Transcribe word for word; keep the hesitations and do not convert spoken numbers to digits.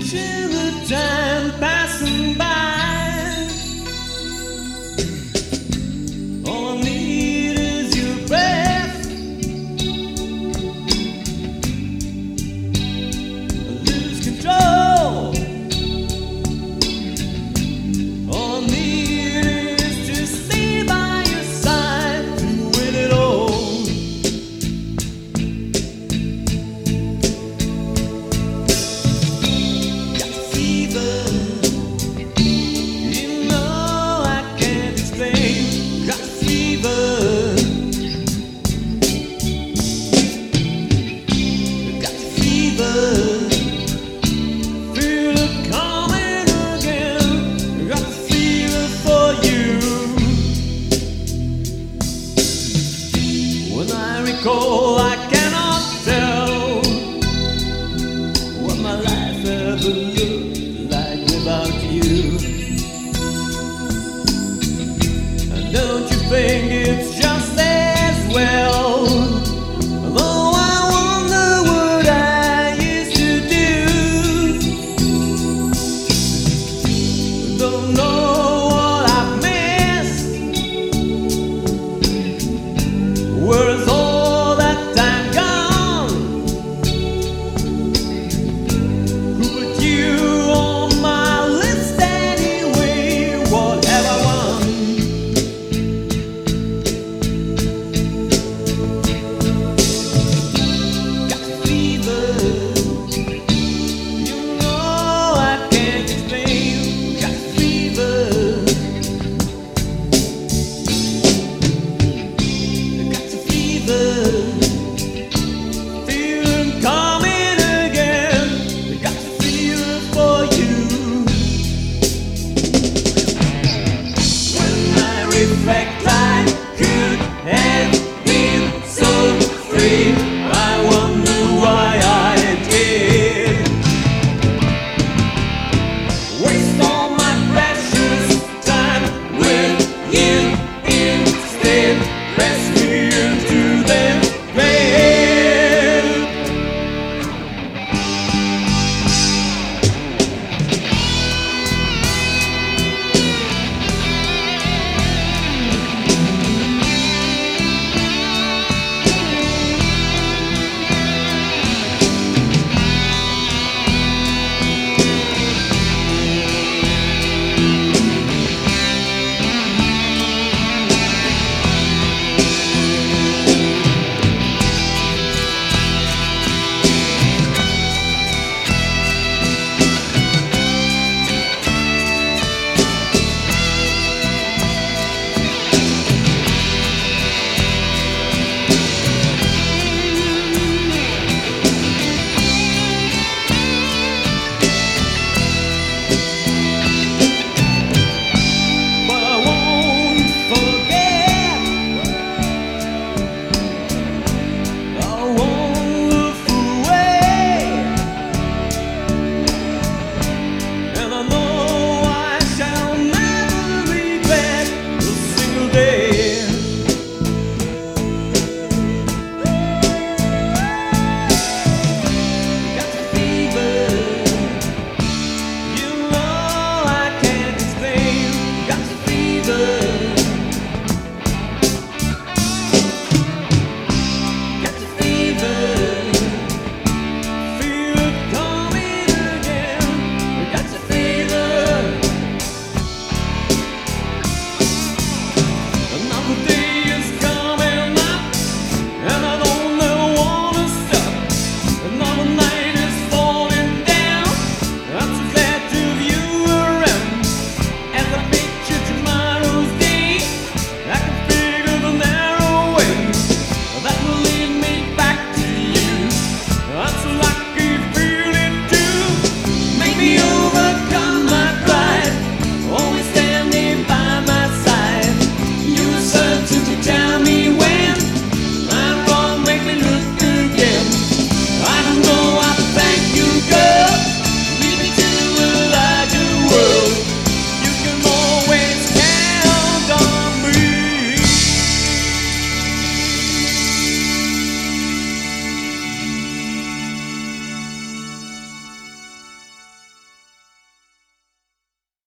watching the time passing by. All I need is your breath. I lose control. All I need is to stay by your side to win it all. Got fever, you know I can't explain. Got fever, got fever. Feel it coming again. Got fever for you. When I recall, I cannot tell what my life ever looked like without you. And don't you think it's just as well? Though I wonder what I used to do. Don't know